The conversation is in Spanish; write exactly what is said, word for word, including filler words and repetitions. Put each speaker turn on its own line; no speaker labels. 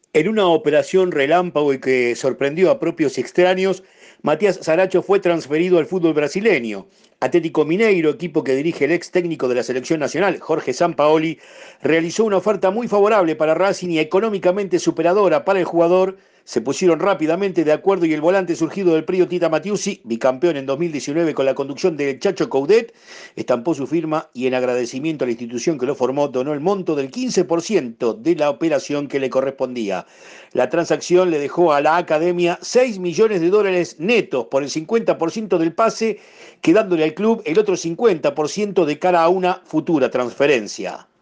En una operación relámpago y que sorprendió a propios y extraños, Matías Saracho fue transferido al fútbol brasileño. Atlético Mineiro, equipo que dirige el ex técnico de la selección nacional, Jorge Sampaoli, realizó una oferta muy favorable para Racing y económicamente superadora para el jugador. Se pusieron rápidamente de acuerdo y el volante surgido del Prio Tita Matiusi, bicampeón en dos mil diecinueve con la conducción del Chacho Coudet, estampó su firma y en agradecimiento a la institución que lo formó donó el monto del quince por ciento de la operación que le correspondía. La transacción le dejó a la academia seis millones de dólares netos por el cincuenta por ciento del pase, quedándole al club el otro cincuenta por ciento de cara a una futura transferencia.